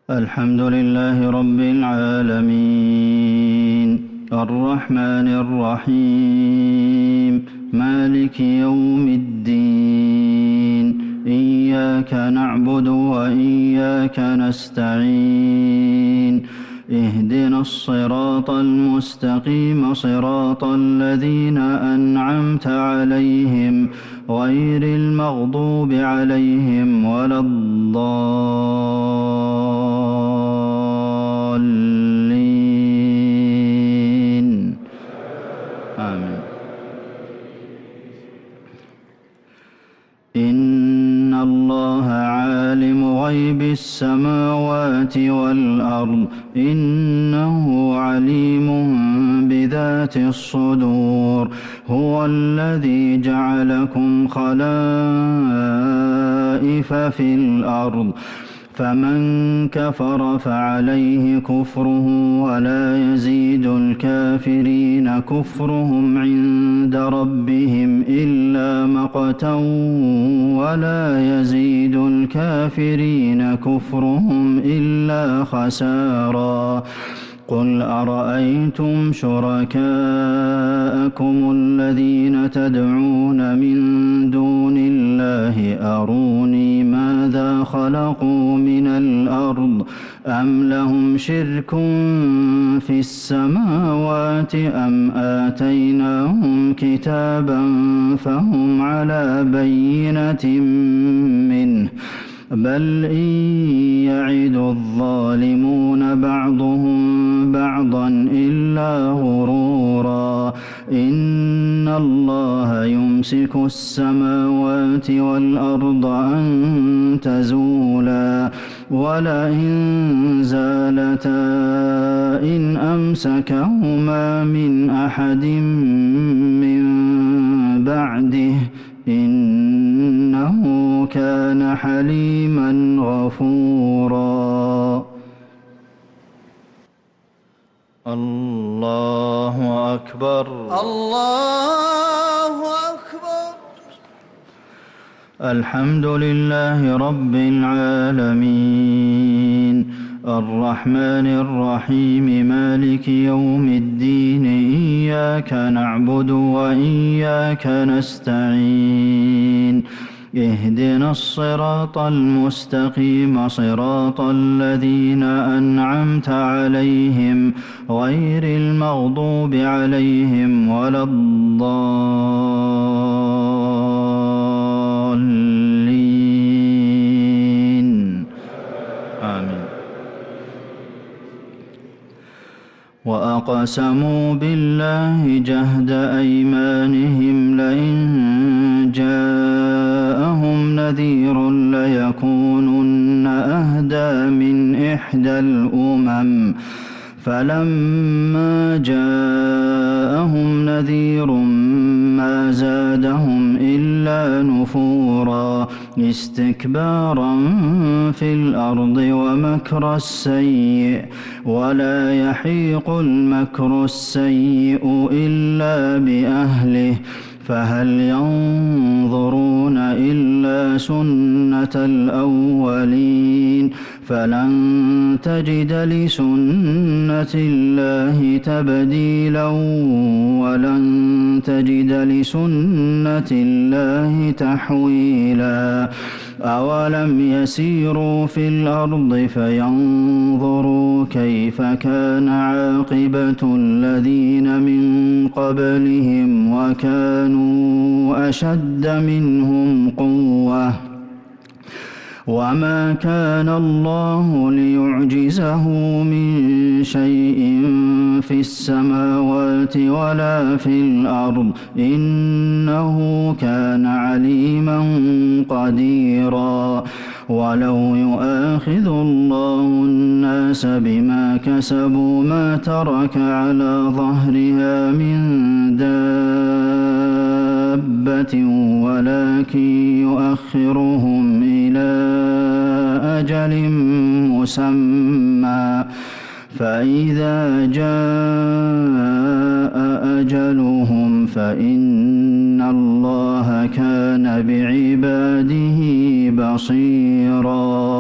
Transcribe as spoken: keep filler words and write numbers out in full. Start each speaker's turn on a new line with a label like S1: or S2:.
S1: الحمد لله رب العالمين الرحمن الرحيم مالك يوم الدين إياك نعبد وإياك نستعين اهدنا الصراط المستقيم صراط الذين أنعمت عليهم غير المغضوب عليهم ولا الضالين آمين. إن الله عالم غيب السماوات والأرض إنه عليم بذات الصدور هو الذي جعلكم خلائف في الأرض فمن كفر فعليه كفره ولا يزيد الكافرين كفرهم عند ربهم إلا مقتا ولا يزيد الكافرين كفرهم إلا خسارا. قل أرأيتم شركاءكم الذين تدعون من دون الله أروني ماذا خلقوا من الأرض أم لهم شرك في السماوات أم آتيناهم كتابا فهم على بينة منه بل إن يعد الظالمون بعضهم بعضا إلا غرورا. إن الله يمسك السماوات والأرض أن تزولا ولئن زالتا إن أمسكهما من أحد من بعده إنه كان حليما غفورا. الله أكبر
S2: الله أكبر.
S1: الحمد لله رب العالمين الرحمن الرحيم مالك يوم الدين إياك نعبد وإياك نستعين اهدنا الصراط المستقيم صراط الذين أنعمت عليهم غير المغضوب عليهم ولا الضالين آمين. وأقسموا بالله جهد أيمانهم لئن جاءهم نذير ليكونن أهدى من إحدى الأمم فلما جاءهم نذير ما زادهم إلا نفورا استكبارا في الأرض ومكر السيء ولا يحيق المكر السيء إلا بأهله فهل ينظرون إلا سنة الأولين فلن تجد لسنة الله تبديلا ولن تجد لسنة الله تحويلا. أولم يسيروا في الأرض فينظروا كيف كان عاقبة الذين من قبلهم وكانوا أشد منهم قوة وما كان الله ليعجزه من شيء في السماوات ولا في الأرض إنه كان عليما قديرا. ولو يؤاخذ الله الناس بما كسبوا ما ترك على ظهرها من دابة ولكن يؤخرهم إلى أجل مسمى فإذا جاء أجلهم فإن الله كان بعباده بصيرا.